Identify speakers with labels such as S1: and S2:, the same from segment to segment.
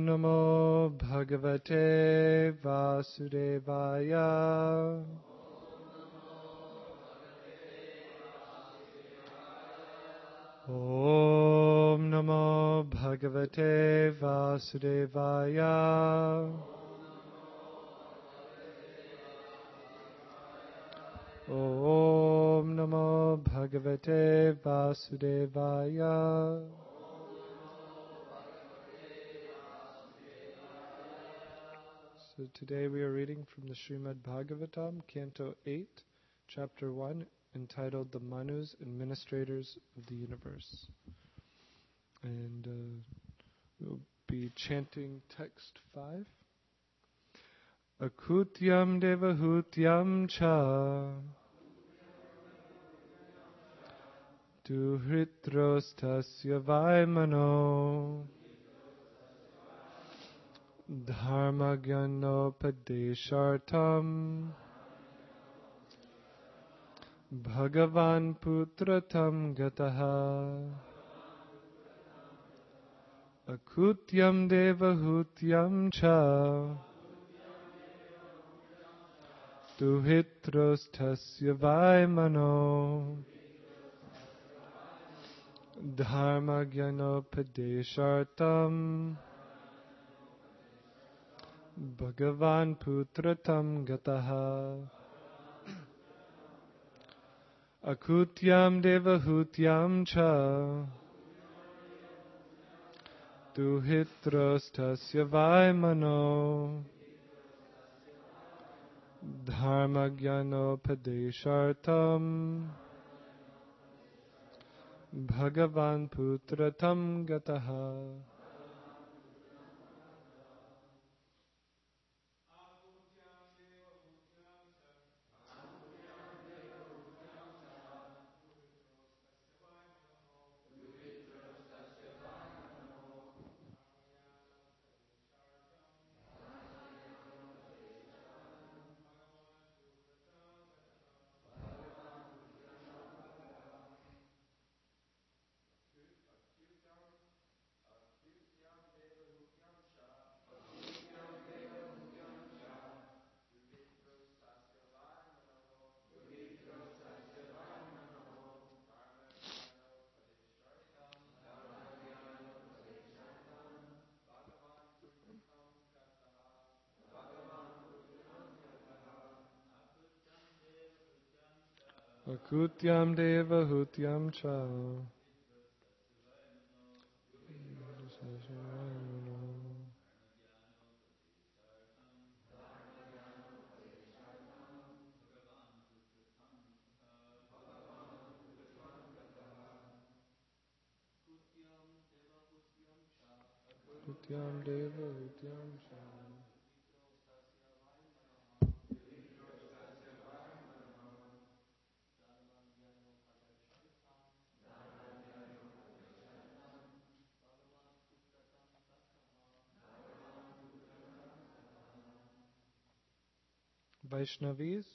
S1: Namo Bhagavate Vasudevaya. Om Namo Bhagavate Vasudevaya. Om Namo Bhagavate Vasudevaya. So today we are reading from the Srimad Bhagavatam, Canto 8, Chapter 1, entitled The Manus, Administrators of the Universe. And we'll be chanting text 5. Akutyam devahutyam cha duhritrostasya vaimano dharmagyanoppadeshartam bhagavan putratam gataha akutyam devahutyam cha duhitrostasya vaimano dharmagyanoppadeshartam bhagavan putratam gataha akutyam devahutyam cha duhitrostasya vaimano dharmagyanoppadeshartam bhagavan putratam gataha. Akutyam devahutyam cha Akutyam devahutyam cha Vaishnavis.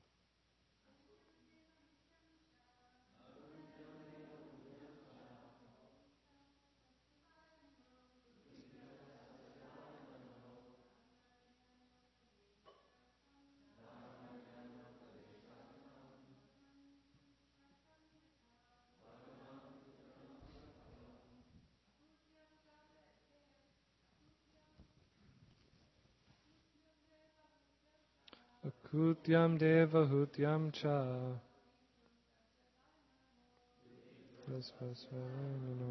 S1: Akutyam devahutyam cha Vasvasvaimano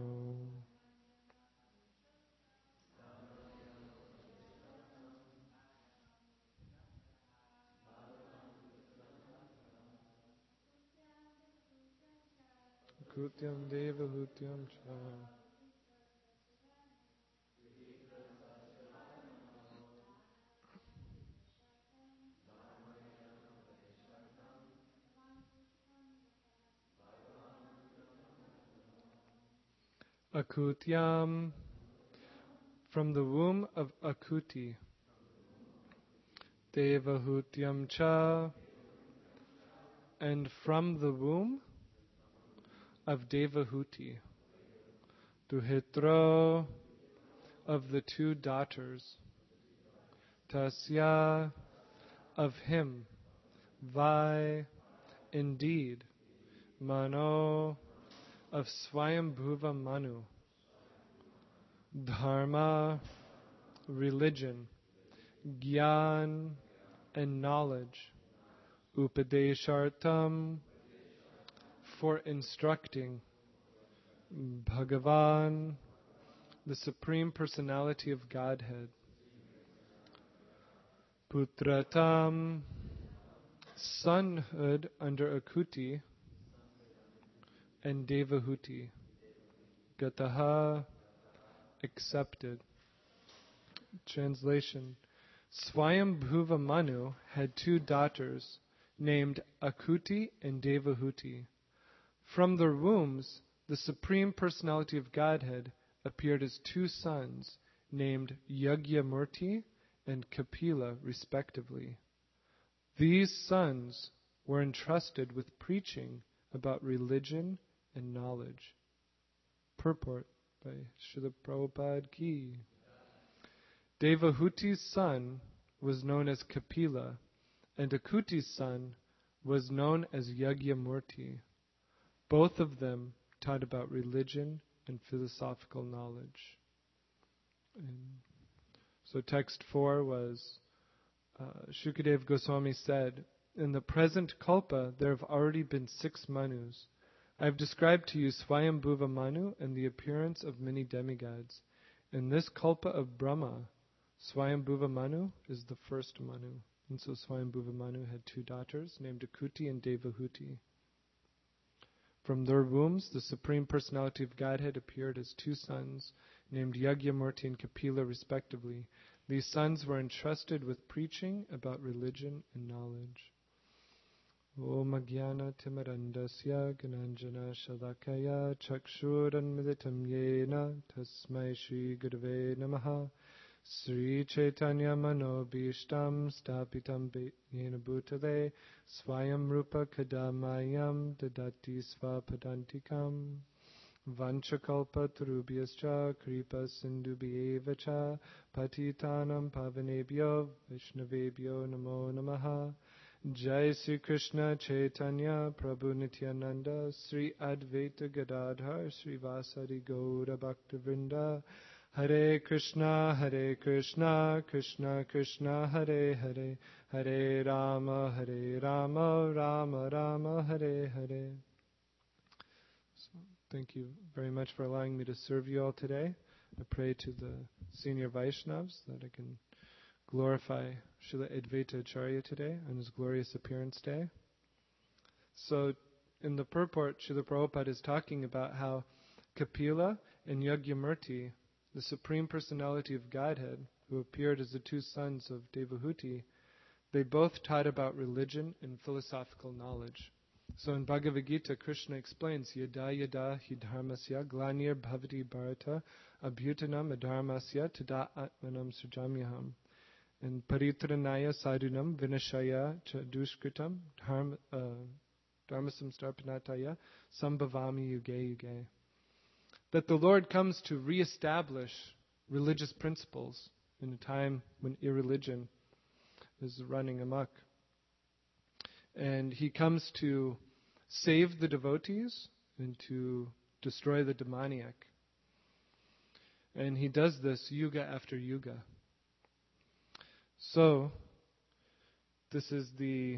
S1: Akutyam devahutyam cha Akutyam, from the womb of Akuti. Devahutyam cha, and from the womb of Devahuti. Duhitro, of the two daughters, tasya, of him, vai, indeed, mano, of Swayambhuva Manu, dharma, religion, gyan, and knowledge, upadeshartam, for instructing, Bhagavan, the Supreme Personality of Godhead, putratam, sonhood under Akuti, and Devahuti, gataha, accepted. Translation. Swayambhuva Manu had two daughters named Akuti and Devahuti. From their wombs, the Supreme Personality of Godhead appeared as two sons named Yagyamurti and Kapila, respectively. These sons were entrusted with preaching about religion and knowledge. Purport by Srila Prabhupada Ki. Devahuti's son was known as Kapila, and Akuti's son was known as Yagyamurti. Both of them taught about religion and philosophical knowledge. And so text 4 was, Shukadev Goswami said, in the present kalpa there have already been 6 Manus. I have described to you Swayambhuva Manu and the appearance of many demigods. In this kalpa of Brahma, Swayambhuva Manu is the first Manu. And so Swayambhuva Manu had 2 daughters named Akuti and Devahuti. From their wombs, the Supreme Personality of Godhead appeared as 2 sons named Yagyamurti and Kapila, respectively. These sons were entrusted with preaching about religion and knowledge. Om Ajnana Timarandasya Gananjana Shalakaya Chakshuranmilitam Yena Tasmai Shri Gurave Namaha Sri Chaitanya Manobhishtam Stapitam Yena Bhutale Swayam Rupa Kadamayam Dadati Svapadantikam Vanchakalpa Tarubhyascha Kripa Sindubhyevacha Patitanam Pavanebhyo Vishnavebhyo Namo Namaha Jai Sri Krishna Chaitanya Prabhu Nityananda Sri Advaita Gadadhar Sri Vasari Gaura Bhaktivinoda Hare Krishna Krishna Krishna Hare Hare Hare Rama Rama Rama Hare Hare. So, thank you very much for allowing me to serve you all today. I pray to the senior Vaishnavas that I can glorify Srila Advaita Acharya today on his glorious appearance day. So in the purport, Srila Prabhupada is talking about how Kapila and Yagyamurti, the Supreme Personality of Godhead, who appeared as the 2 sons of Devahuti, they both taught about religion and philosophical knowledge. So in Bhagavad Gita, Krishna explains, Yada yada hi dharmasya glanir bhavati bharata abhutanam adharmasya tada atmanam sujamyaham. And paritranaya sadhunam vinashaya cha dushkritam dharmasam starpanataya sambhavami yuge yuge. That the Lord comes to reestablish religious principles in a time when irreligion is running amok. And He comes to save the devotees and to destroy the demoniac. And He does this yuga after yuga. So, this is the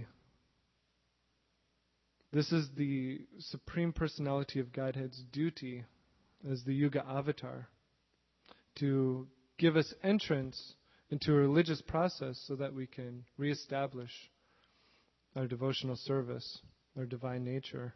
S1: Supreme Personality of Godhead's duty as the Yuga Avatar, to give us entrance into a religious process so that we can reestablish our devotional service, our divine nature.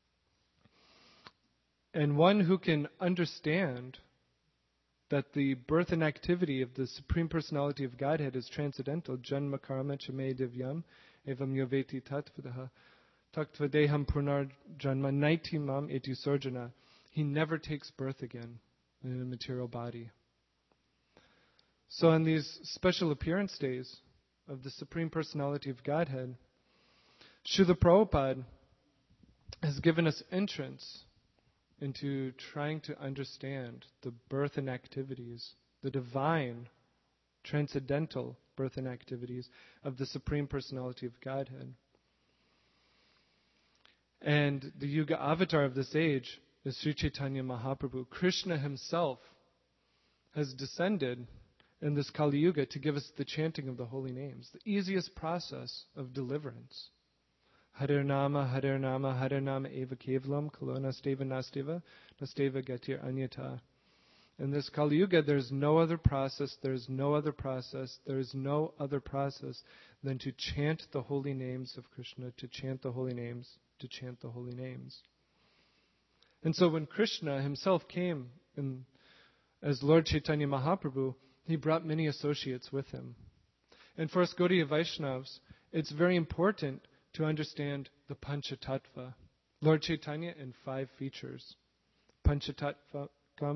S1: And one who can understand that the birth and activity of the Supreme Personality of Godhead is transcendental. Janma karma chame divyam evam yoveti tatvadaha taktvadeham punar janma naitimam eti surjana. He never takes birth again in a material body. So on these special appearance days of the Supreme Personality of Godhead, Srila Prabhupada has given us entrance into trying to understand the birth and activities, the divine, transcendental birth and activities of the Supreme Personality of Godhead. And the Yuga avatar of this age is Sri Chaitanya Mahaprabhu. Krishna himself has descended in this Kali Yuga to give us the chanting of the holy names, the easiest process of deliverance. Hare Nama, Hare Nama, Hare Nama Eva Kevalam, Kalo Nasteva Nasteva, Nasteva Gatir Anyata. In this Kali Yuga, there's no other process, there's no other process, there's no other process than to chant the holy names of Krishna, to chant the holy names, to chant the holy names. And so when Krishna himself came as Lord Chaitanya Mahaprabhu, he brought many associates with him. And for us Gaudiya Vaishnavas, it's very important to understand the Panchatattva. Lord Chaitanya in 5 features. Panchatattva.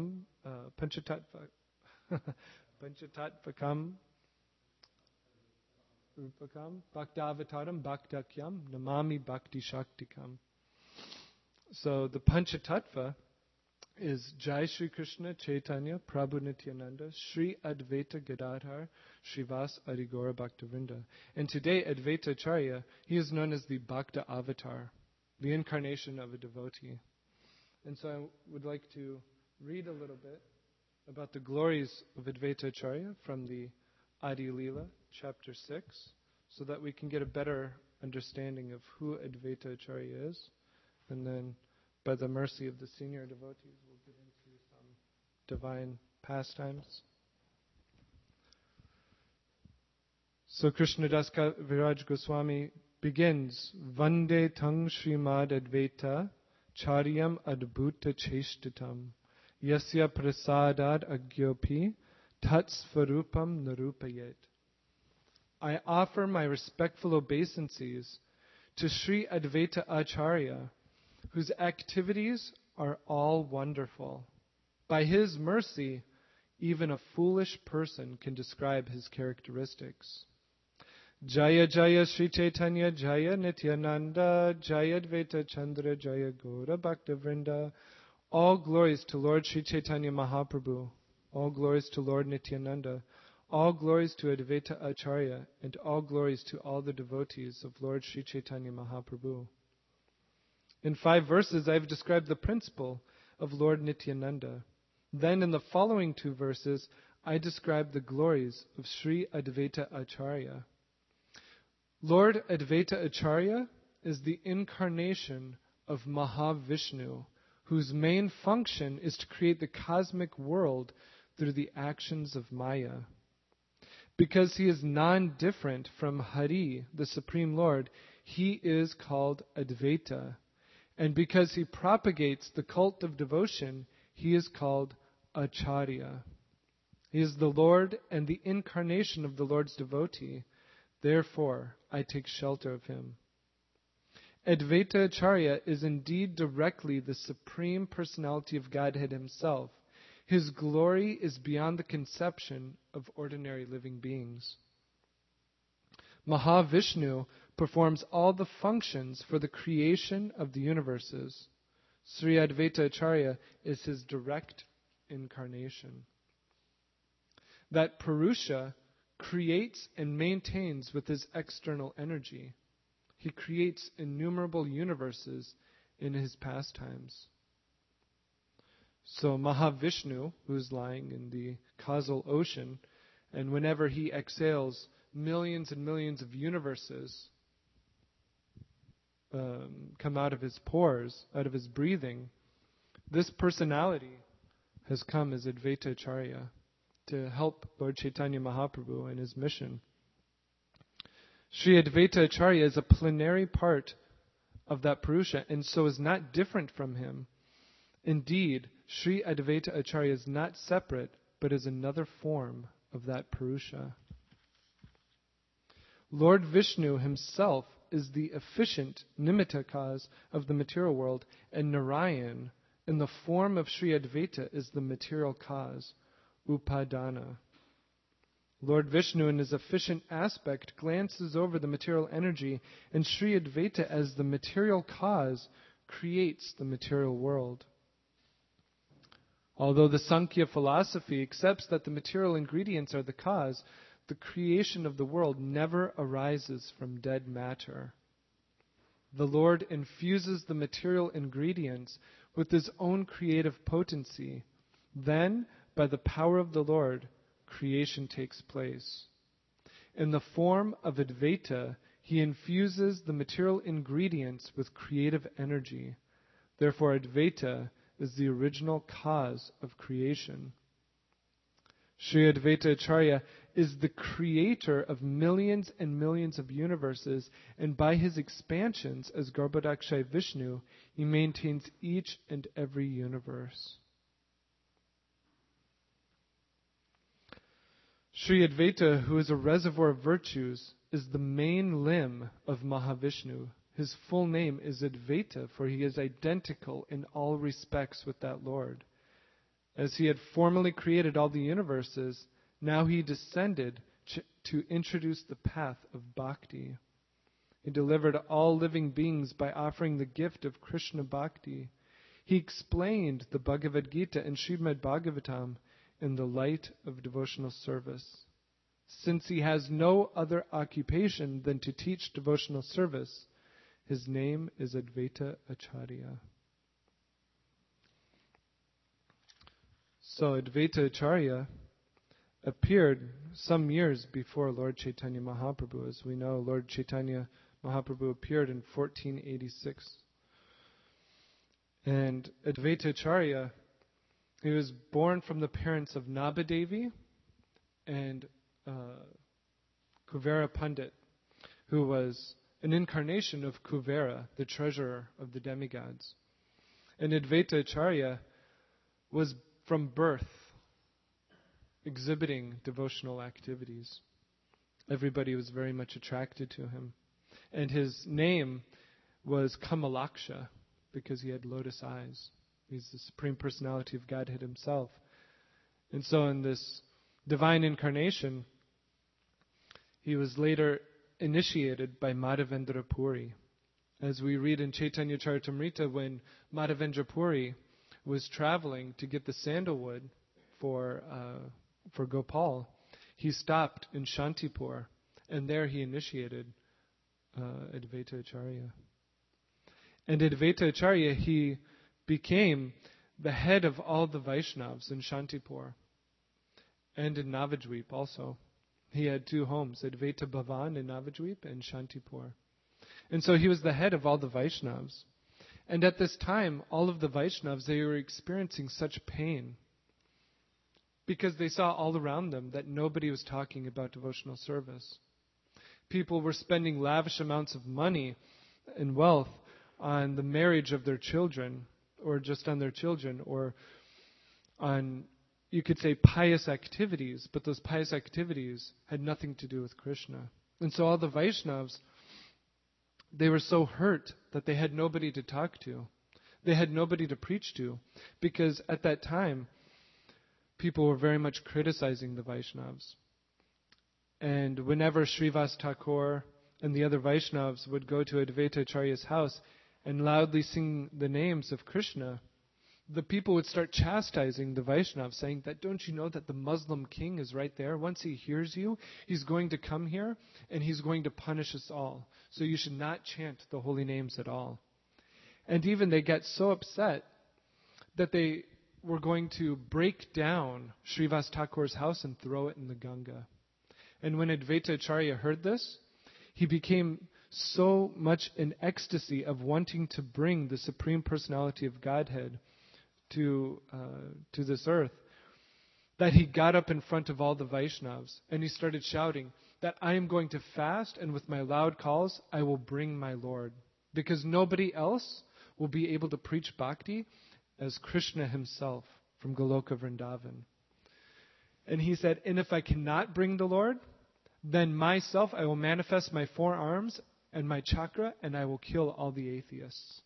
S1: Panchatattva Rupakam Bhaktavataram Bhaktakyam Namami Bhakti Shaktikam. So the Panchatattva is Jai Shri Krishna Chaitanya Prabhu Nityananda Shri Advaita Gadadhar Srivas Adhigora Bhaktivinoda. And today Advaita Acharya, he is known as the Bhakta Avatar, the incarnation of a devotee. And so I would like to read a little bit about the glories of Advaita Acharya from the Adi Leela, chapter 6, so that we can get a better understanding of who Advaita Acharya is. And then, by the mercy of the senior devotees, we'll get into some divine pastimes. So Krishnadas Viraj Goswami begins, Vande tang Srimad Advaita Charyam Adbhuta Cheshtatam Yasya Prasadad Agyopi Tatsvarupam Narupayet. I offer my respectful obeisances to Sri Advaita Acharya, whose activities are all wonderful. By his mercy, even a foolish person can describe his characteristics. Jaya Jaya Sri Chaitanya Jaya Nityananda Jaya Advaita Chandra Jaya Gaura Bhaktivinoda. All glories to Lord Sri Chaitanya Mahaprabhu. All glories to Lord Nityananda. All glories to Advaita Acharya. And all glories to all the devotees of Lord Sri Chaitanya Mahaprabhu. In 5 verses, I have described the principle of Lord Nityananda. Then in the following 2 verses, I describe the glories of Sri Advaita Acharya. Lord Advaita Acharya is the incarnation of Mahavishnu, whose main function is to create the cosmic world through the actions of Maya. Because he is non-different from Hari, the Supreme Lord, he is called Advaita. And because he propagates the cult of devotion, he is called Acharya. He is the Lord and the incarnation of the Lord's devotee. Therefore, I take shelter of him. Advaita Acharya is indeed directly the Supreme Personality of Godhead himself. His glory is beyond the conception of ordinary living beings. Mahavishnu performs all the functions for the creation of the universes. Sri Advaita Acharya is his direct incarnation. That Purusha creates and maintains with his external energy. He creates innumerable universes in his pastimes. So Mahavishnu, who is lying in the causal ocean, and whenever he exhales, millions and millions of universes come out of his pores, out of his breathing. This personality has come as Advaita Acharya to help Lord Chaitanya Mahaprabhu in his mission. Sri Advaita Acharya is a plenary part of that Purusha, and so is not different from him. Indeed, Sri Advaita Acharya is not separate, but is another form of that Purusha. Lord Vishnu himself is the efficient nimitta cause of the material world, and Narayan, in the form of Sri Advaita, is the material cause, upadana. Lord Vishnu, in his efficient aspect, glances over the material energy, and Sri Advaita, as the material cause, creates the material world. Although the Sankhya philosophy accepts that the material ingredients are the cause, the creation of the world never arises from dead matter. The Lord infuses the material ingredients with His own creative potency. Then, by the power of the Lord, creation takes place. In the form of Advaita, He infuses the material ingredients with creative energy. Therefore, Advaita is the original cause of creation. Sri Advaita Acharya is the creator of millions and millions of universes, and by his expansions as Garbhodakshay Vishnu, he maintains each and every universe. Sri Advaita, who is a reservoir of virtues, is the main limb of Mahavishnu. His full name is Advaita, for he is identical in all respects with that Lord. As he had formerly created all the universes, now he descended to introduce the path of bhakti. He delivered all living beings by offering the gift of Krishna bhakti. He explained the Bhagavad Gita and Srimad Bhagavatam in the light of devotional service. Since he has no other occupation than to teach devotional service, his name is Advaita Acharya. So Advaita Acharya appeared some years before Lord Chaitanya Mahaprabhu. As we know, Lord Chaitanya Mahaprabhu appeared in 1486. And Advaita Acharya, he was born from the parents of Nabadevi and Kuvera Pandit, who was an incarnation of Kuvera, the treasurer of the demigods. And Advaita Acharya was from birth exhibiting devotional activities. Everybody was very much attracted to him. And his name was Kamalaksha because he had lotus eyes. He's the Supreme Personality of Godhead himself. And so in this divine incarnation, he was later initiated by Madhavendra Puri. As we read in Chaitanya Charitamrita, when Madhavendra Puri was traveling to get the sandalwood for Gopal, he stopped in Shantipur, and there he initiated Advaita Acharya. And Advaita Acharya, he became the head of all the Vaishnavas in Shantipur and in Navadvip also. He had two homes, Advaita Bhavan in Navadvip and Shantipur. And so he was the head of all the Vaishnavas. And at this time, all of the Vaishnavas, they were experiencing such pain because they saw all around them that nobody was talking about devotional service. People were spending lavish amounts of money and wealth on the marriage of their children, or just on their children, or on, you could say, pious activities, but those pious activities had nothing to do with Krishna. And so all the Vaishnavas, they were so hurt that they had nobody to talk to. They had nobody to preach to, because at that time, people were very much criticizing the Vaishnavas. And whenever Srivas Thakur and the other Vaishnavas would go to Advaita Acharya's house and loudly sing the names of Krishna, the people would start chastising the Vaishnavas, saying that, don't you know that the Muslim king is right there? Once he hears you, he's going to come here and he's going to punish us all. So you should not chant the holy names at all. And even they got so upset that they were going to break down Srivas Thakur's house and throw it in the Ganga. And when Advaita Acharya heard this, he became so much in ecstasy of wanting to bring the Supreme Personality of Godhead to this earth, that he got up in front of all the Vaishnavas and he started shouting that I am going to fast, and with my loud calls I will bring my Lord, because nobody else will be able to preach bhakti as Krishna himself from Goloka Vrindavan. And he said, and if I cannot bring the Lord, then myself I will manifest my four arms and my chakra, and I will kill all the atheists.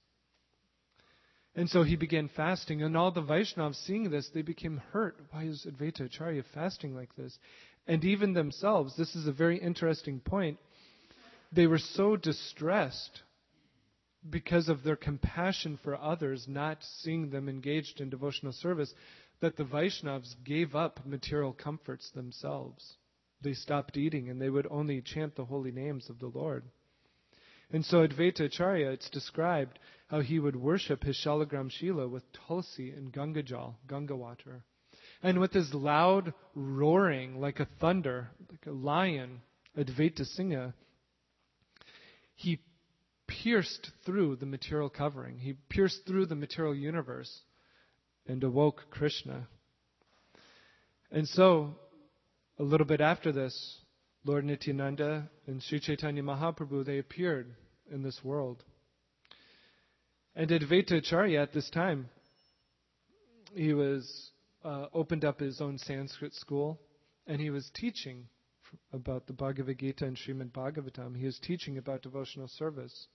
S1: And so he began fasting, and all the Vaishnavas seeing this, they became hurt. Why is Advaita Acharya fasting like this? And even themselves, this is a very interesting point, they were so distressed because of their compassion for others, not seeing them engaged in devotional service, that the Vaishnavas gave up material comforts themselves. They stopped eating and they would only chant the holy names of the Lord. And so Advaita Acharya, it's described how he would worship his Shalagram Shila with tulsi and Ganga Jal, Ganga water. And with his loud roaring like a thunder, like a lion, Advaita Singha, he pierced through the material covering. He pierced through the material universe and awoke Krishna. And so, a little bit after this, Lord Nityananda and Sri Chaitanya Mahaprabhu, they appeared in this world. And Advaita Acharya at this time, he was opened up his own Sanskrit school, and he was teaching about the Bhagavad Gita and Srimad Bhagavatam. He was teaching about devotional service.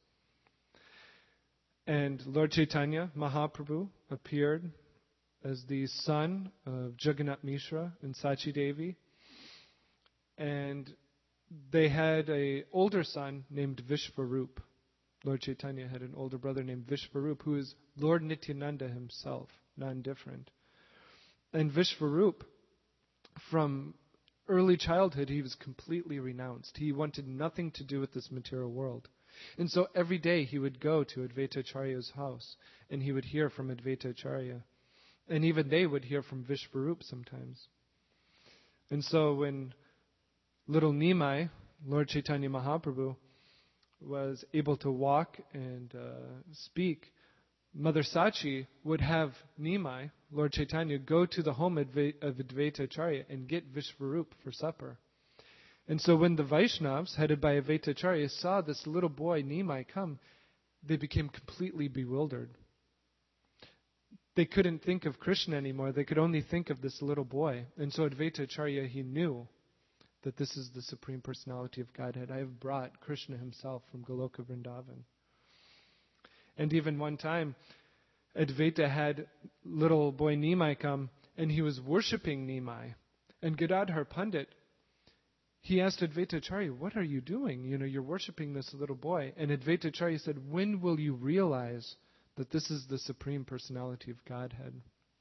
S1: And Lord Chaitanya Mahaprabhu appeared as the son of Jagannath Mishra and Sachi Devi. And they had an older son named Vishvarup. Lord Chaitanya had an older brother named Vishvarup, who is Lord Nityananda himself, none different. And Vishvarup, from early childhood, he was completely renounced. He wanted nothing to do with this material world. And so every day he would go to Advaita Acharya's house, and he would hear from Advaita Acharya. And even they would hear from Vishvarup sometimes. And so when little Nimai, Lord Chaitanya Mahaprabhu, was able to walk and speak, Mother Sachi would have Nimai, Lord Chaitanya, go to the home of Advaita Acharya and get Vishvarup for supper. And so when the Vaishnavas, headed by Advaita Acharya, saw this little boy Nimai come, they became completely bewildered. They couldn't think of Krishna anymore. They could only think of this little boy. And so Advaita Acharya, he knew that this is the Supreme Personality of Godhead. I have brought Krishna himself from Goloka Vrindavan. And even one time, Advaita had little boy Nimai come, and he was worshipping Nimai. And Gadadhar Pandit, he asked Advaita Acharya, what are you doing? You're worshipping this little boy. And Advaita Acharya said, when will you realize that this is the Supreme Personality of Godhead?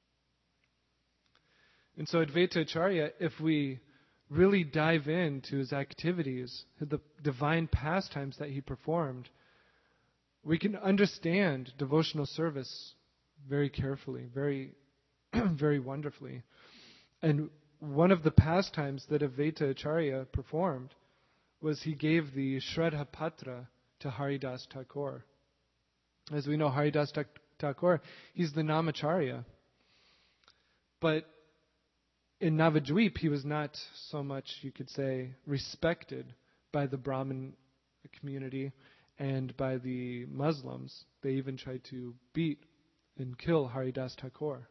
S1: And so Advaita Acharya, if we really dive into his activities, the divine pastimes that he performed, we can understand devotional service very carefully, very, very wonderfully. And one of the pastimes that Advaita Acharya performed was he gave the Shraddha Patra to Haridas Thakur. As we know, Haridas Thakur, he's the Namacharya. But in Navadvip, he was not so much, you could say, respected by the Brahmin community and by the Muslims. They even tried to beat and kill Haridas Thakur.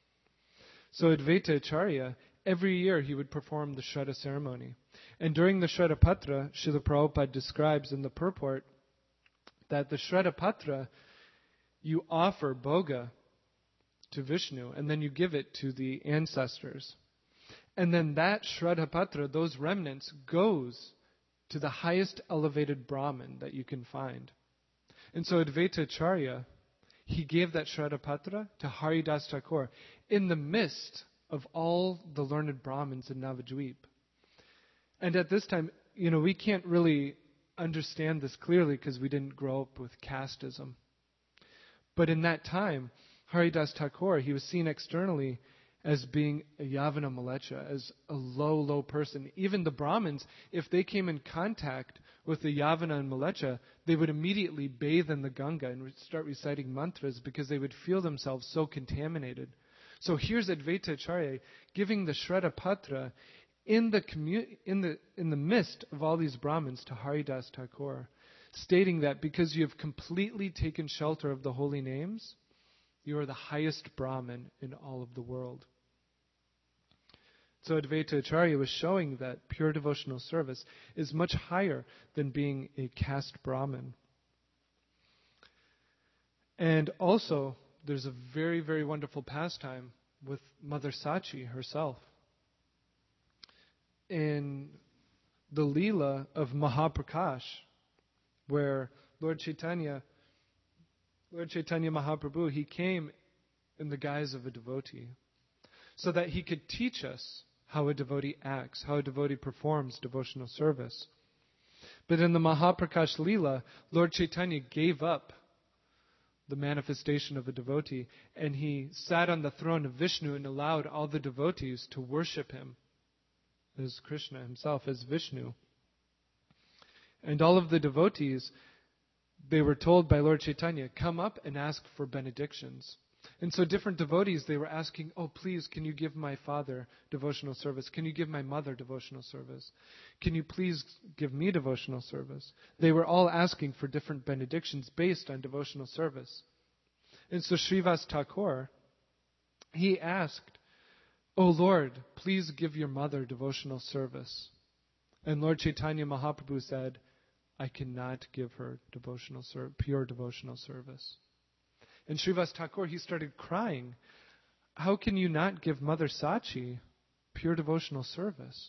S1: So Advaita Acharya, every year he would perform the Shraddha ceremony. And during the Shraddha Patra, Srila Prabhupada describes in the purport that the Shraddha Patra, you offer bhoga to Vishnu, and then you give it to the ancestors. And then that Shraddha Patra, those remnants, goes to the highest elevated Brahmin that you can find. And so Advaita Acharya, he gave that Shraddha Patra to Haridas Thakur in the midst of all the learned Brahmins in Navadvip. And at this time, we can't really understand this clearly because we didn't grow up with casteism. But in that time, Haridas Thakur, he was seen externally as being a Yavana Malecha, as a low person. Even the Brahmins, if they came in contact with the Yavana and Malecha, they would immediately bathe in the Ganga and start reciting mantras because they would feel themselves so contaminated. So here's Advaita Acharya giving the Shraddha Patra in the midst of all these Brahmins to Haridas Thakur, stating that because you have completely taken shelter of the holy names, you are the highest Brahmin in all of the world. So Advaita Acharya was showing that pure devotional service is much higher than being a caste Brahmin. And also, there's a very, very wonderful pastime with Mother Sachi herself. In the Leela of Mahaprakash, where Lord Chaitanya Mahaprabhu, he came in the guise of a devotee. so that he could teach us how a devotee acts, how a devotee performs devotional service. But in the Mahaprakash Leela, Lord Chaitanya gave up the manifestation of a devotee, and he sat on the throne of Vishnu and allowed all the devotees to worship him as Krishna himself, as Vishnu. And all of the devotees, they were told by Lord Chaitanya, come up and ask for benedictions. And so different devotees, they were asking, oh, please, can you give my father devotional service? Can you give my mother devotional service? Can you please give me devotional service? They were all asking for different benedictions based on devotional service. And so Srivas Thakur, he asked, oh Lord, please give your mother devotional service. And Lord Chaitanya Mahaprabhu said, I cannot give her pure devotional service. And Srivas Thakur, he started crying. How can you not give Mother Sachi pure devotional service?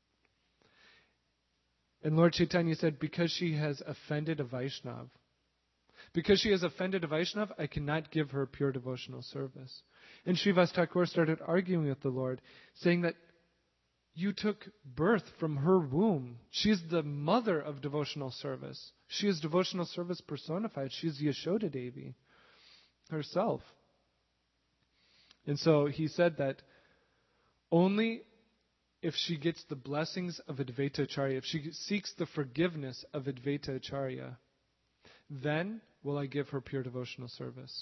S1: And Lord Chaitanya said, because she has offended a Vaishnav. Because she has offended a Vaishnav, I cannot give her pure devotional service. And Srivas Thakur started arguing with the Lord, saying that you took birth from her womb. She is the mother of devotional service. She is devotional service personified. She is Yashoda Devi herself. And so he said that only if she gets the blessings of Advaita Acharya, if she seeks the forgiveness of Advaita Acharya, then will I give her pure devotional service.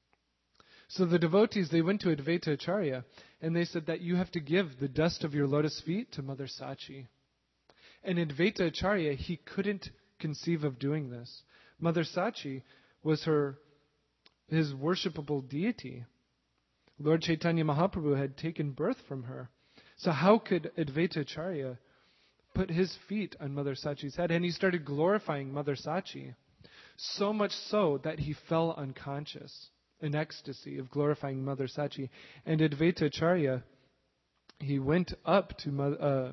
S1: So the devotees, they went to Advaita Acharya and they said that you have to give the dust of your lotus feet to Mother Sachi. And Advaita Acharya, he couldn't conceive of doing this. Mother Sachi was his worshipable deity. Lord Chaitanya Mahaprabhu had taken birth from her. So how could Advaita Acharya put his feet on Mother Sachi's head? And he started glorifying Mother Sachi, so much so that he fell unconscious in ecstasy of glorifying Mother Sachi. And Advaita Acharya, he went up to Mother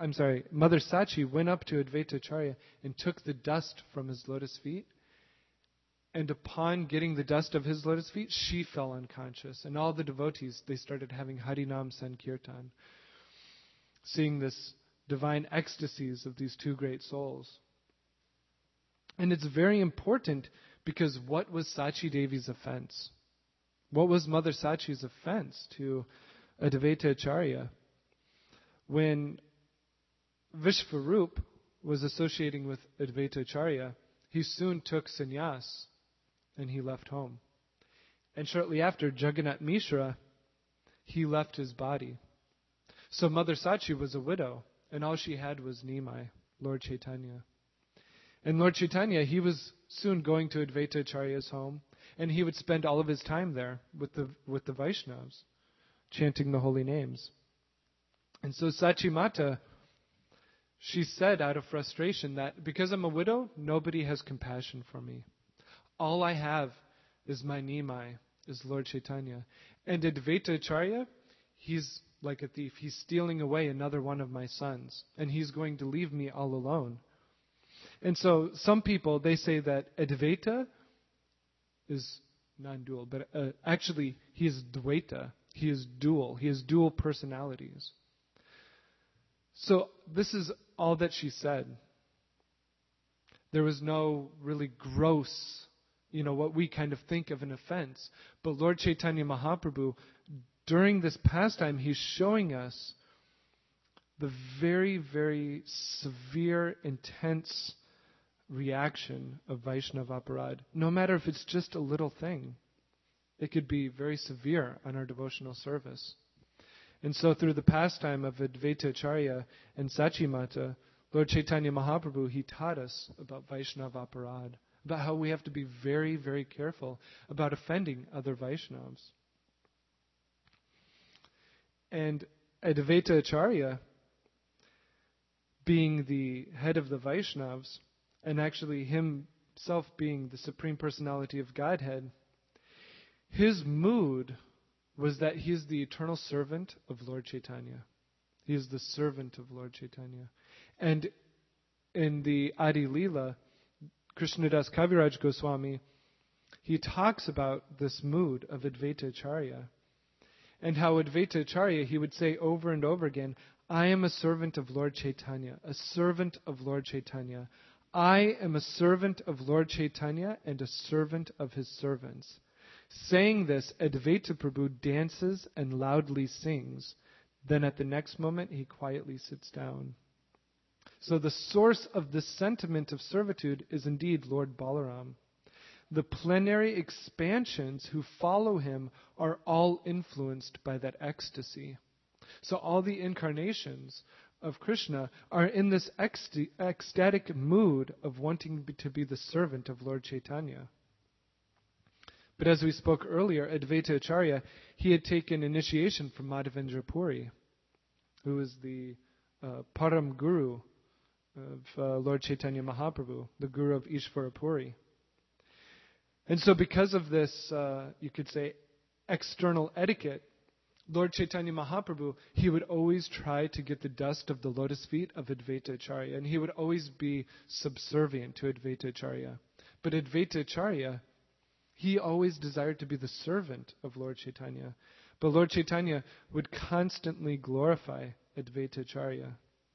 S1: Sachi went up to Advaita Acharya and took the dust from his lotus feet. And upon getting the dust of his lotus feet, she fell unconscious. And all the devotees, they started having Harinam Sankirtan, seeing this divine ecstasies of these two great souls. And it's very important because what was Sachi Devi's offense? What was Mother Sachi's offense to Advaita Acharya? When Vishvarup was associating with Advaita Acharya, he soon took sannyas and he left home. And shortly after, Jagannath Mishra, he left his body. So Mother Sachi was a widow, and all she had was Nimai, Lord Chaitanya. And Lord Chaitanya, he was soon going to Advaita Acharya's home, and he would spend all of his time there with the Vaishnavas, chanting the holy names. And so Sachi Mata, she said out of frustration that because I'm a widow, nobody has compassion for me. All I have is my Nimai, is Lord Chaitanya. And Advaita Acharya, he's like a thief. He's stealing away another one of my sons, and he's going to leave me all alone. And so some people, they say that Advaita is non-dual, but actually he is Dvaita. He is dual. He has dual personalities. So this is all that she said. There was no really gross, what we kind of think of an offense. But Lord Chaitanya Mahaprabhu, during this pastime, he's showing us the very, very severe, intense reaction of Vaishnava Aparad. No matter if it's just a little thing, it could be very severe on our devotional service. And so through the pastime of Advaita Acharya and Sachi Mata, Lord Chaitanya Mahaprabhu, he taught us about Vaishnava Aparad, about how we have to be very, very careful about offending other Vaishnavas. And Advaita Acharya, being the head of the Vaishnavas, and actually himself being the Supreme Personality of Godhead, his mood was that he is the eternal servant of Lord Chaitanya. He is the servant of Lord Chaitanya. And in the Adi Leela, Krishnadas Kaviraj Goswami, he talks about this mood of Advaita Acharya. And how Advaita Acharya, he would say over and over again, I am a servant of Lord Chaitanya, a servant of Lord Chaitanya. I am a servant of Lord Chaitanya and a servant of his servants. Saying this, Advaita Prabhu dances and loudly sings. Then at the next moment, he quietly sits down. So the source of this sentiment of servitude is indeed Lord Balaram. The plenary expansions who follow him are all influenced by that ecstasy. So all the incarnations of Krishna are in this ecstatic mood of wanting to be the servant of Lord Chaitanya. But as we spoke earlier, Advaita Acharya, he had taken initiation from Madhavendra Puri, who is the Param Guru of Lord Chaitanya Mahaprabhu, the Guru of Ishvara Puri. And so because of this, you could say, external etiquette, Lord Chaitanya Mahaprabhu, he would always try to get the dust of the lotus feet of Advaita Acharya, and he would always be subservient to Advaita Acharya. But Advaita Acharya, he always desired to be the servant of Lord Chaitanya. But Lord Chaitanya would constantly glorify Advaita Acharya.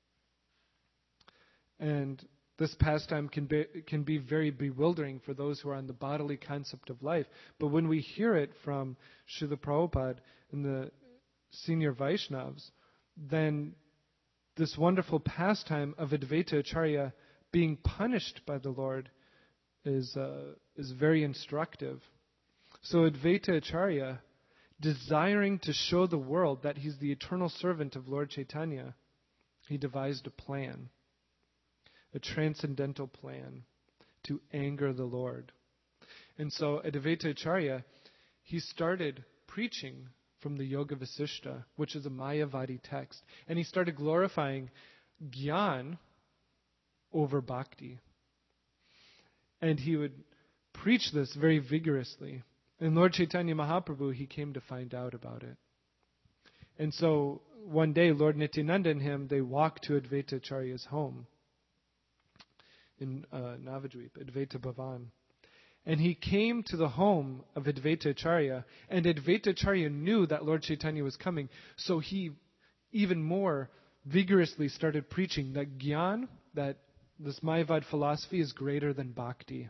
S1: And this pastime can be very bewildering for those who are on the bodily concept of life. But when we hear it from Srila Prabhupada and the senior Vaishnavas, then this wonderful pastime of Advaita Acharya being punished by the Lord is very instructive. So Advaita Acharya, desiring to show the world that he's the eternal servant of Lord Chaitanya, he devised a plan, a transcendental plan to anger the Lord. And so Advaita Acharya, he started preaching from the Yoga Vasishta, which is a Mayavadi text. And he started glorifying Gyan over Bhakti. And he would preach this very vigorously. And Lord Chaitanya Mahaprabhu, he came to find out about it. And so one day, Lord Nityananda and him, they walked to Advaita Acharya's home in Navadvip, Advaita Bhavan. And he came to the home of Advaita Acharya, and Advaita Acharya knew that Lord Chaitanya was coming, so he even more vigorously started preaching that Gyan, that this Mayavad philosophy is greater than Bhakti.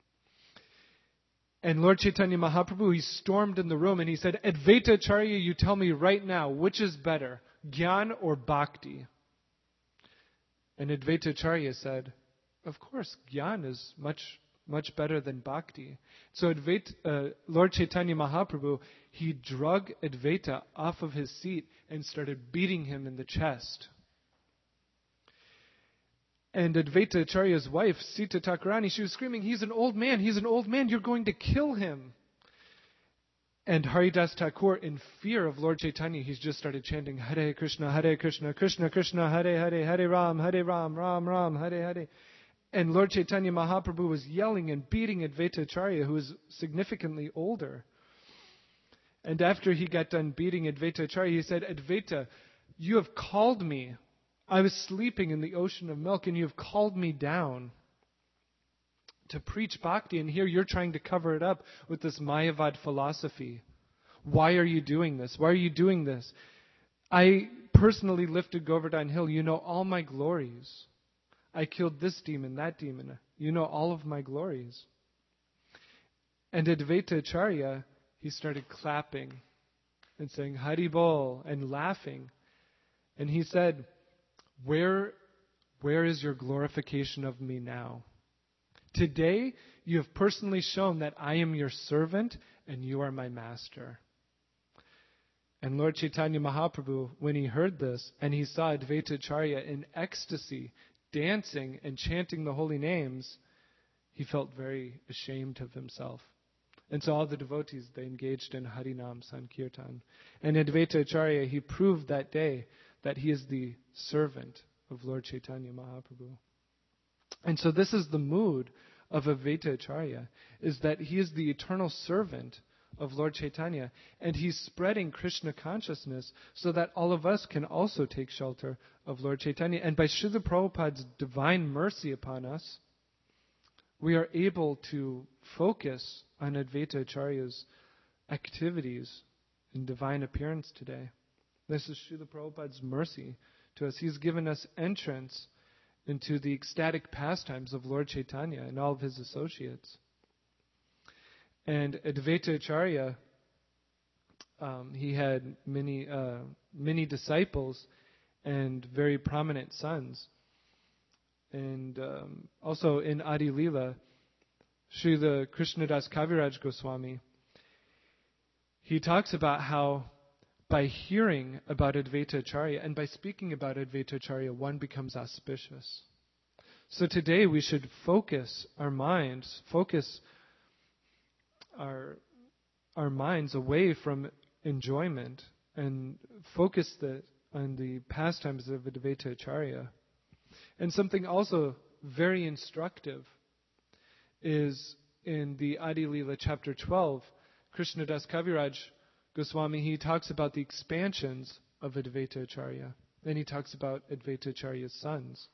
S1: And Lord Chaitanya Mahaprabhu, he stormed in the room and he said, Advaita Acharya, you tell me right now, which is better, Gyan or Bhakti? And Advaita Acharya said, of course, Gyan is much better than Bhakti. So Lord Chaitanya Mahaprabhu, he drug Advaita off of his seat and started beating him in the chest. And Advaita Acharya's wife, Sita Thakurani, she was screaming, he's an old man, you're going to kill him. And Haridas Thakur, in fear of Lord Chaitanya, he's just started chanting, Hare Krishna, Krishna Krishna, Hare Hare, Hare Ram, Ram Ram, Hare Hare. And Lord Chaitanya Mahaprabhu was yelling and beating Advaita Acharya, who was significantly older. And after he got done beating Advaita Acharya, he said, Advaita, you have called me. I was sleeping in the ocean of milk, and you have called me down to preach bhakti, and here you're trying to cover it up with this Mayavad philosophy. Why are you doing this? Why are you doing this? I personally lifted Govardhan Hill. You know all my glories. I killed this demon, that demon. You know all of my glories. And Advaita Acharya, he started clapping and saying, Hari Bol, and laughing. And he said, Where is your glorification of me now? Today, you have personally shown that I am your servant and you are my master. And Lord Chaitanya Mahaprabhu, when he heard this, and he saw Advaita Acharya in ecstasy, dancing and chanting the holy names, he felt very ashamed of himself. And so all the devotees, they engaged in Harinam Sankirtan. And Advaita Acharya, he proved that day that he is the servant of Lord Chaitanya Mahaprabhu. And so this is the mood of Advaita Acharya, is that he is the eternal servant of Lord Chaitanya, and he's spreading Krishna consciousness so that all of us can also take shelter of Lord Chaitanya. And by Srila Prabhupada's divine mercy upon us, we are able to focus on Advaita Acharya's activities in divine appearance today. This is Srila Prabhupada's mercy to us. He's given us entrance into the ecstatic pastimes of Lord Chaitanya and all of his associates. And Advaita Acharya, he had many disciples and very prominent sons. And also in Adi Leela, Srila Krishnadas Kaviraj Goswami, he talks about how by hearing about Advaita Acharya and by speaking about Advaita Acharya, one becomes auspicious. So today we should focus our minds, our minds away from enjoyment and focus on the pastimes of Advaita Acharya. And something also very instructive is in the Adi Leela chapter 12, Krishnadas Kaviraj Goswami, he talks about the expansions of Advaita Acharya. Then he talks about Advaita Acharya's sons.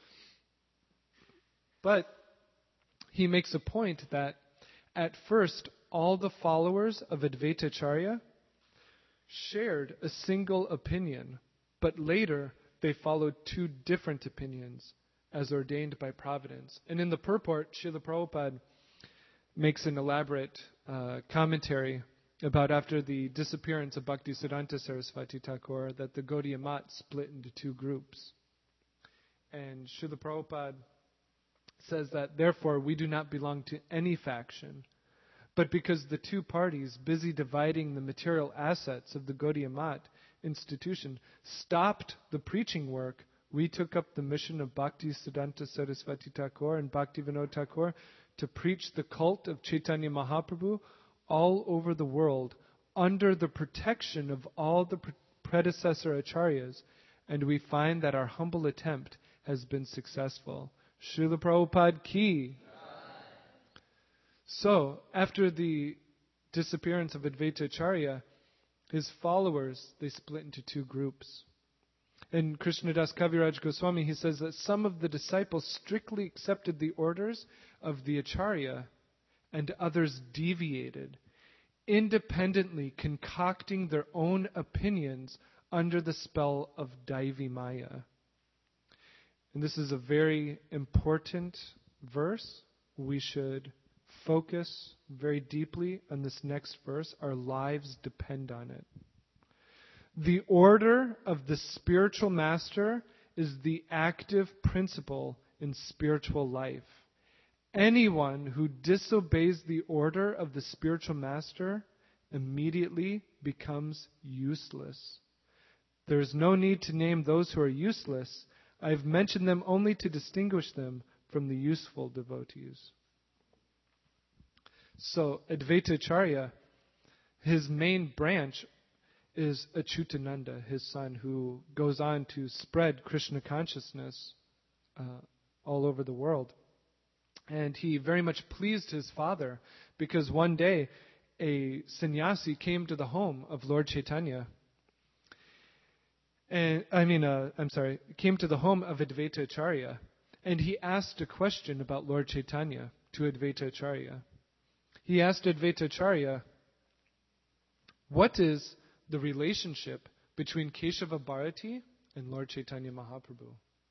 S1: But he makes a point that at first all the followers of Advaita Acharya shared a single opinion, but later they followed two different opinions as ordained by Providence. And in the purport, Srila Prabhupada makes an elaborate commentary about after the disappearance of Bhaktisiddhanta Saraswati Thakur, that the Gaudiya Math split into two groups. And Srila Prabhupada says that, therefore, we do not belong to any faction, but because the two parties busy dividing the material assets of the Gaudiya Math institution stopped the preaching work, we took up the mission of Bhaktisiddhanta Saraswati Thakur and Bhaktivinoda Thakur to preach the cult of Chaitanya Mahaprabhu all over the world under the protection of all the predecessor acharyas, and we find that our humble attempt has been successful. Srila Prabhupada ki. So, after the disappearance of Advaita Acharya, his followers, they split into two groups. In Krishnadas Kaviraj Goswami, he says that some of the disciples strictly accepted the orders of the Acharya, and others deviated, independently concocting their own opinions under the spell of Daivi Maya. And this is a very important verse. We should focus very deeply on this next verse. Our lives depend on it. The order of the spiritual master is the active principle in spiritual life. Anyone who disobeys the order of the spiritual master immediately becomes useless. There is no need to name those who are useless. I have mentioned them only to distinguish them from the useful devotees. So, Advaita Acharya, his main branch is Achyutananda, his son, who goes on to spread Krishna consciousness all over the world. And he very much pleased his father, because one day a sannyasi came to the home of Lord Chaitanya. Came to the home of Advaita Acharya, and he asked a question about Lord Chaitanya to Advaita Acharya. He asked Advaita Acharya, what is the relationship between Keshava Bharati and Lord Chaitanya Mahaprabhu?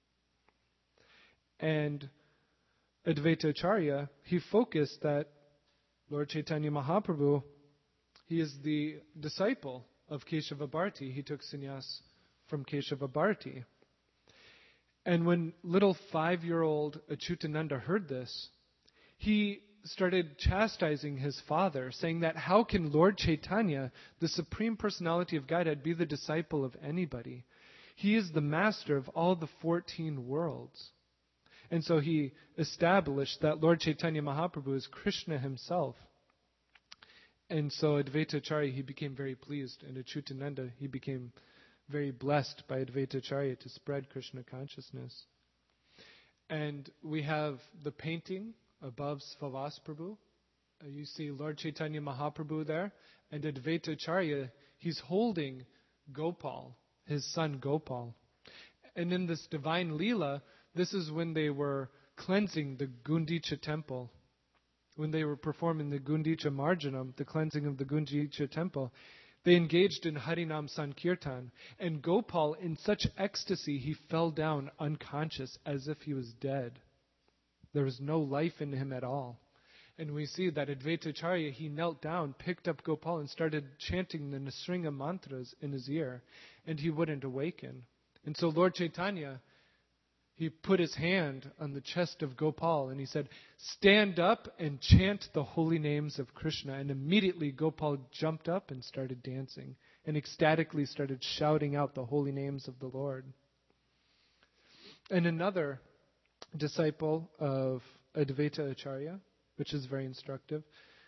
S1: And Advaita Acharya, he focused that Lord Chaitanya Mahaprabhu, he is the disciple of Keshava Bharati. He took sannyas from Keshava Bharati. And when little 5-year-old Achyutananda heard this, he started chastising his father, saying that how can Lord Chaitanya, the Supreme Personality of Godhead, be the disciple of anybody? He is the master of all the 14 worlds. And so he established that Lord Chaitanya Mahaprabhu is Krishna himself. And so Advaita Acharya, he became very pleased. And Achyutananda, he became very blessed by Advaita Acharya to spread Krishna consciousness. And we have the painting above Svavas Prabhu. You see Lord Chaitanya Mahaprabhu there. And Advaita Acharya, he's holding Gopal, his son Gopal. And in this divine Leela, this is when they were cleansing the Gundicha temple. When they were performing the Gundicha Marjanam, the cleansing of the Gundicha temple, They engaged in Harinam Sankirtan, and Gopal, in such ecstasy, he fell down unconscious as if he was dead. There was no life in him at all. And we see that Advaita Acharya, he knelt down, picked up Gopal, and started chanting the Nisringa mantras in his ear, and he wouldn't awaken. And so Lord Chaitanya, he put his hand on the chest of Gopal, and he said, "Stand up and chant the holy names of Krishna." And immediately Gopal jumped up and started dancing, and ecstatically started shouting out the holy names of the Lord. And another disciple of Advaita Acharya, which is very instructive.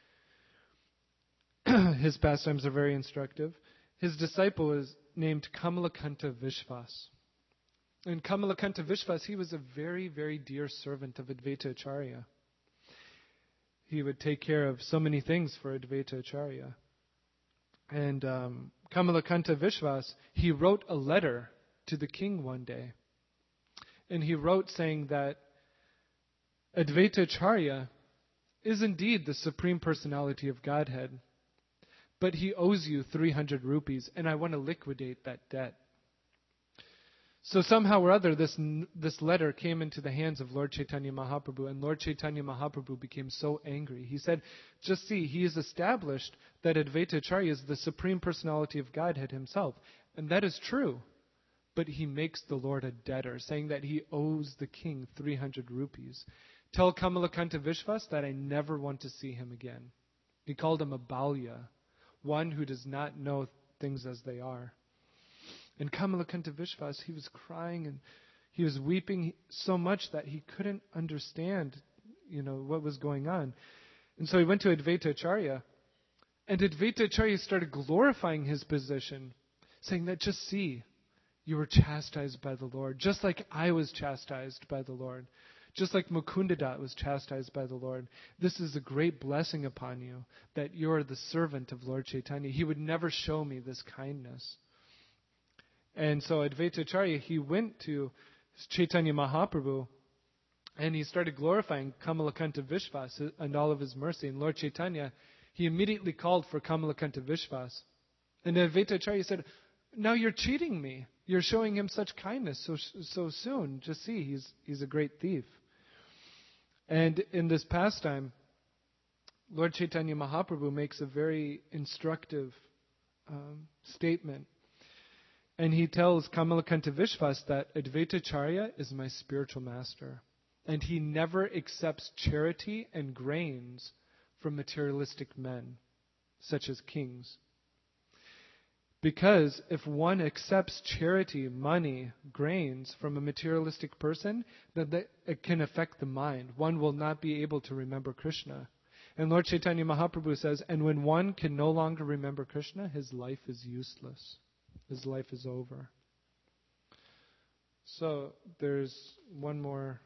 S1: His pastimes are very instructive. His disciple is named Kamalakanta Vishvas. And Kamalakanta Vishvas, he was a very, very dear servant of Advaita Acharya. He would take care of so many things for Advaita Acharya. And Kamalakanta Vishvas, he wrote a letter to the king one day. And he wrote saying that Advaita Acharya is indeed the Supreme Personality of Godhead, but he owes you 300 rupees, and I want to liquidate that debt. So somehow or other, this letter came into the hands of Lord Chaitanya Mahaprabhu, and Lord Chaitanya Mahaprabhu became so angry. He said, "Just see, he has established that Advaita Acharya is the Supreme Personality of Godhead himself, and that is true. But he makes the Lord a debtor, saying that he owes the king 300 rupees. Tell Kamalakanta Vishvas that I never want to see him again." He called him a Balya, one who does not know things as they are. And Kamalakanta Vishvas, he was crying and he was weeping so much that he couldn't understand, what was going on. And so he went to Advaita Acharya, and Advaita Acharya started glorifying his position, saying that, "Just see, you were chastised by the Lord, just like I was chastised by the Lord. Just like Mukundadat was chastised by the Lord. This is a great blessing upon you, that you are the servant of Lord Chaitanya. He would never show me this kindness." And so Advaita Acharya, he went to Chaitanya Mahaprabhu, and he started glorifying Kamalakanta Vishvas and all of his mercy. And Lord Chaitanya, he immediately called for Kamalakanta Vishvas. And Advaita Acharya said, "Now you're cheating me. You're showing him such kindness so soon. Just see, he's a great thief." And in this pastime, Lord Chaitanya Mahaprabhu makes a very instructive statement. And he tells Kamalakanta Vishvas that Advaita Acharya is my spiritual master. And he never accepts charity and grains from materialistic men, such as kings. Because if one accepts charity, money, grains from a materialistic person, then it can affect the mind. One will not be able to remember Krishna. And Lord Chaitanya Mahaprabhu says, and when one can no longer remember Krishna, his life is useless. His life is over. So there's one more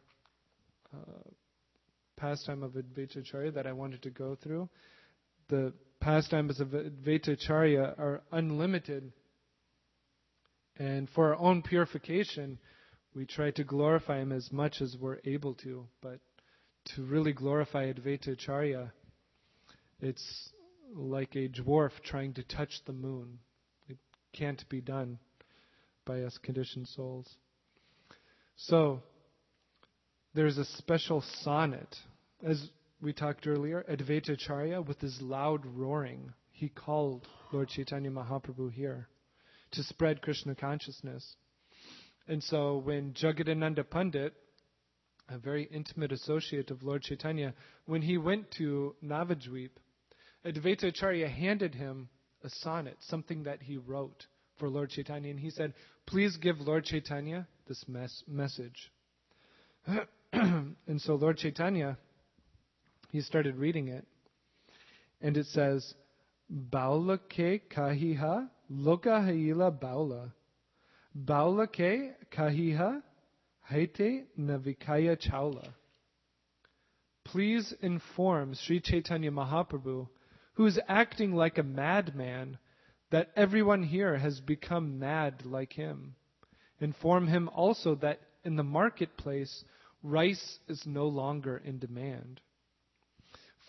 S1: pastime of Advaita Acharya that I wanted to go through. The pastimes of Advaita Acharya are unlimited. And for our own purification, we try to glorify him as much as we're able to. But to really glorify Advaita Acharya, it's like a dwarf trying to touch the moon. It can't be done by us conditioned souls. So, there's a special sonnet. As we talked earlier, Advaita Acharya, with his loud roaring, he called Lord Chaitanya Mahaprabhu here to spread Krishna consciousness. And so when Jagadananda Pandit, a very intimate associate of Lord Chaitanya, when he went to Navadvip, Advaita Acharya handed him a sonnet, something that he wrote for Lord Chaitanya, and he said, "Please give Lord Chaitanya this message." And so Lord Chaitanya, he started reading it, and it says, "Baula ke kahiha loka haila baula. Baula ke kahiha haite navikaya chaula." Please inform Sri Chaitanya Mahaprabhu, who is acting like a madman, that everyone here has become mad like him. Inform him also that in the marketplace, rice is no longer in demand.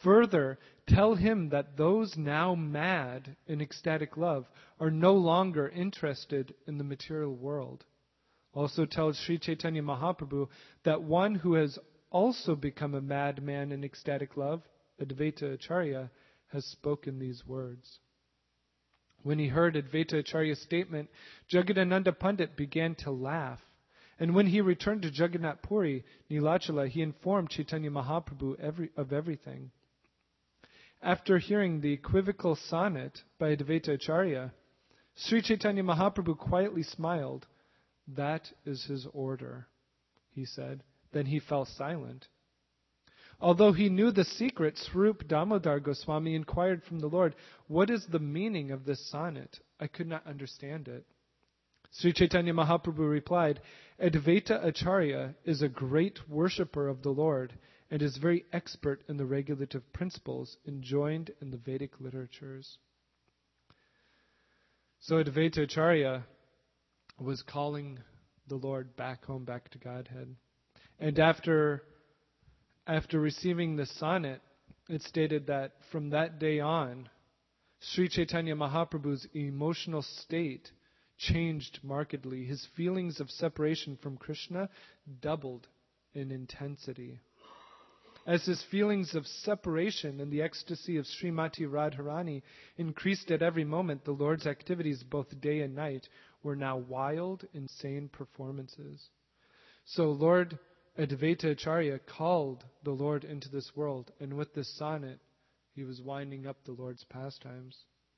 S1: Further, tell him that those now mad in ecstatic love are no longer interested in the material world. Also tell Sri Chaitanya Mahaprabhu that one who has also become a madman in ecstatic love, Advaita Acharya, has spoken these words. When he heard Advaita Acharya's statement, Jagadananda Pandit began to laugh. And when he returned to Jagannath Puri, Nilachala, he informed Chaitanya Mahaprabhu of everything. After hearing the equivocal sonnet by Advaita Acharya, Sri Chaitanya Mahaprabhu quietly smiled. That is his order, he said. Then he fell silent. Although he knew the secret, Swarup Damodar Goswami inquired from the Lord, "What is the meaning of this sonnet? I could not understand it." Sri Chaitanya Mahaprabhu replied, "Advaita Acharya is a great worshipper of the Lord and is very expert in the regulative principles enjoined in the Vedic literatures." So Advaita Acharya was calling the Lord back home, back to Godhead. And after receiving the sonnet, it stated that from that day on, Sri Chaitanya Mahaprabhu's emotional state changed markedly. His feelings of separation from Krishna doubled in intensity. As his feelings of separation and the ecstasy of Srimati Radharani increased at every moment, the Lord's activities, both day and night, were now wild, insane performances. So Lord Advaita Acharya called the Lord into this world, and with this sonnet, he was winding up the Lord's pastimes.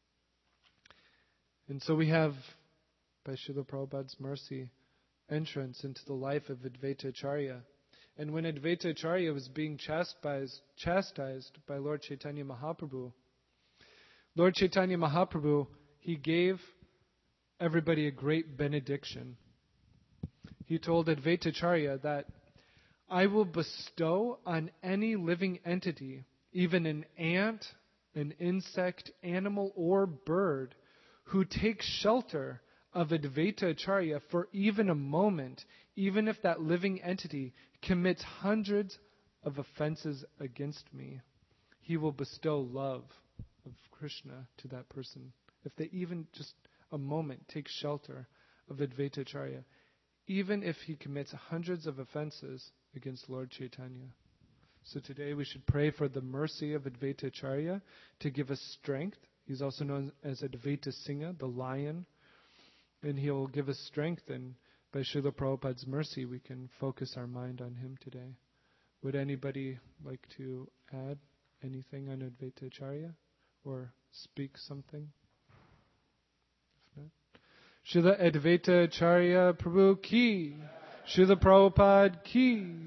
S1: And so we have, by Srila Prabhupada's mercy, entrance into the life of Advaita Acharya. And when Advaita Acharya was being chastised by Lord Chaitanya Mahaprabhu, Lord Chaitanya Mahaprabhu, he gave everybody a great benediction. He told Advaita Acharya that, "I will bestow on any living entity, even an ant, an insect, animal, or bird, who takes shelter of Advaita Acharya for even a moment, even if that living entity commits hundreds of offenses against me, he will bestow love of Krishna to that person. If they even just a moment take shelter of Advaita Acharya, even if he commits hundreds of offenses against Lord Chaitanya." So today we should pray for the mercy of Advaita Acharya to give us strength. He's also known as Advaita Singha, the lion. And he will give us strength, and by Srila Prabhupada's mercy we can focus our mind on him today. Would anybody like to add anything on Advaita Acharya or speak something? If not, Srila Advaita Acharya Prabhu ki, Srila Prabhupada ki.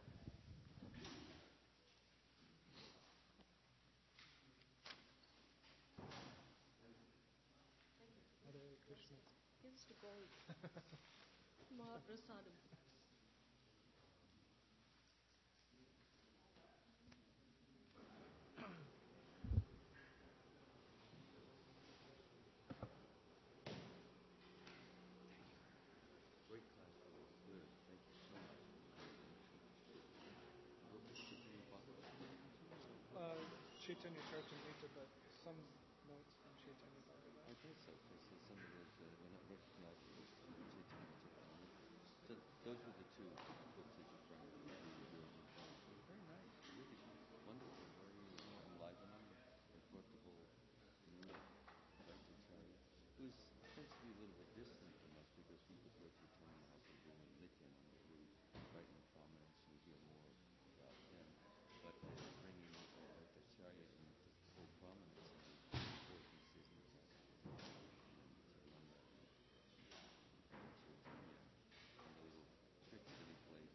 S1: Chaitanya Charitamrita, but some notes from Chaitanya Bhagavatam.
S2: I think so, because some of those were not recognized as Chaitanya Charitamrita. So those were the two books that you found.